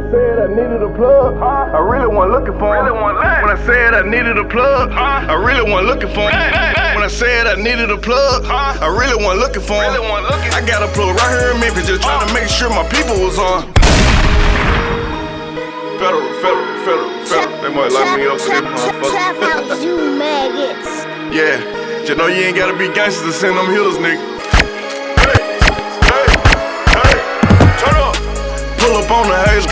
said I needed a plug, I really wasn't looking for him. When I said I needed a plug, I really wasn't looking for him. When I said I needed a plug, I really wasn't looking for him. I got a plug right here in Memphis, just trying to make sure my people was on. Federal. They might lock me up for this motherfucker. Trap house, you maggots. Yeah, just know you ain't gotta be gangsters to send them hitters, nigga. Hey, turn up. Pull up on the hater,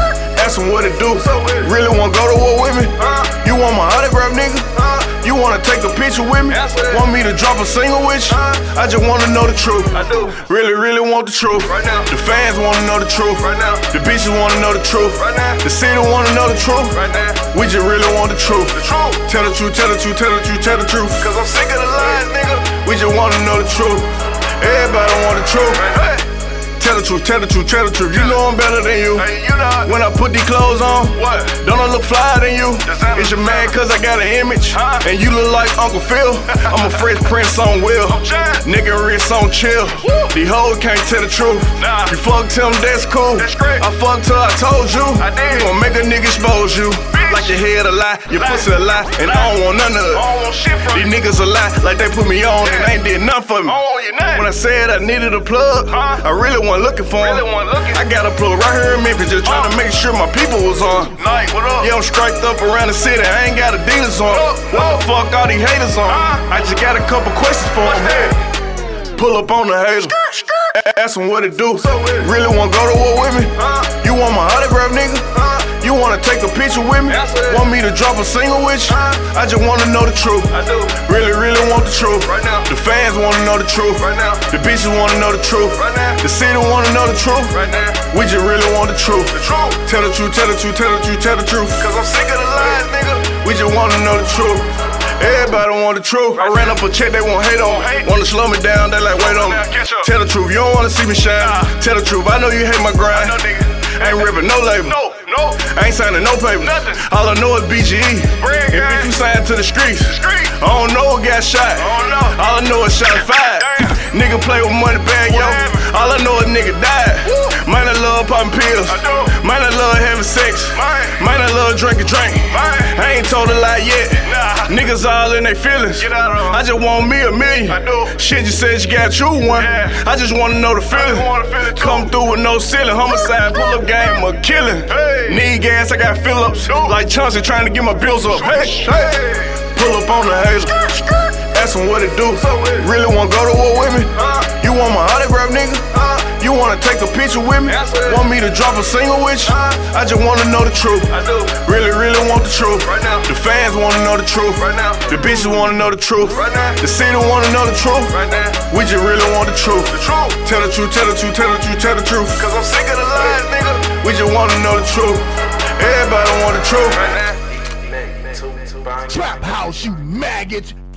ask him what it do. Really wanna go to war with me? You want my autograph, nigga? You wanna take a picture with me? Want me to drop a single with you? I just wanna know the truth. I do. Really want the truth. Right now. The fans wanna know the truth. Right now. The bitches wanna know the truth. Right now. The city wanna know the truth. Right now. We just really want the truth. The truth. Tell the truth, tell the truth, tell the truth, tell the truth. Cause I'm sick of the lies, nigga. We just wanna know the truth. Everybody want the truth. Hey, Tell the truth, tell the truth, tell the truth. You know I'm better than you. hey, you know When I put these clothes on, what? don't I look flyer than you? Designer. Is you mad cause I got an image? Huh? And you look like Uncle Phil? I'm a Fresh Prince on Will. trying. Nigga wrist on chill. Woo. These hoes can't tell the truth. Nah. You fucked him, that's cool. That's great. I fucked her, I told you. I did. You gon' make a nigga expose you. Bitch. Like your head a lie, your Lie. pussy a lie, and I don't want none of I it. don't want shit from These you. niggas a lie, like they put me on and ain't did nothing for me. I don't want your name. When I said I needed a plug, Huh? I really wasn't looking for him. Really wasn't looking. I got a plug right here in Memphis, just trying to make sure my people was on. Night, what up? Yeah, I'm striked up around the city, I ain't got Adidas on. What the fuck all these haters on? I just got a couple questions for What's them. that? Pull up on the hater, ask them what it do. Really wanna go to war with me? You want my autograph, nigga? You wanna take a picture with me? Yes, sir. Want me to drop a single with you? I just wanna know the truth. I do. Really want the truth. Right now. The fans wanna know the truth. Right now. The bitches wanna know the truth. Right now. The city wanna know the truth. Right now. We just really want the truth. The truth. Tell the truth, tell the truth, tell the truth, tell the truth. Cause I'm sick of the lies, nigga. We just wanna know the truth. Everybody want the truth. I ran up a check, they won't hate on. Hate. Wanna slow me down, they like wait on me. Now catch up. Tell the truth, you don't wanna see me shine. Nah. Tell the truth, I know you hate my grind. No, nigga. Ain't ripping no label. No. I ain't signing no paper. Nothing. All I know is BGE. Bread, And gang. bitch, you signed to the streets. Street. I don't know who got shot. I don't know. All I know is shot fired. Damn. Nigga play with money bag, yo. What happened? All I know is nigga died. Woo. Man, I love popping pills. I do. Man, I love having sex. Man, I love drinking drink. Man. I ain't told a lie yet. Nah. Niggas all in their feelings. Get out of 'em. I just want me a million. I do. Shit, you said you got you one. Yeah. I just wanna know the feeling. just wanna feel it too. Come through with no ceiling. Homicide, pull up game, a killing. Hey. Need gas, I got Phillips. Dude. Like Chauncey trying to get my bills up. Hey. Pull up on the hater, ask him what it do. Really wanna go to war with me? You want my autograph, nigga? You wanna take a picture with me? Yes, sir. Want me to drop a single with you? I just wanna know the truth. I do. Really want the truth. Right now. The fans wanna know the truth. Right now. The bitches wanna know the truth. Right now. The city wanna know the truth. Right now. We just really want the truth. The truth. Tell the truth, tell the truth, tell the truth, tell the truth. Cause I'm sick of the lies, nigga. We just wanna know the truth. Everybody want the truth. Right now. Trap house, you maggots.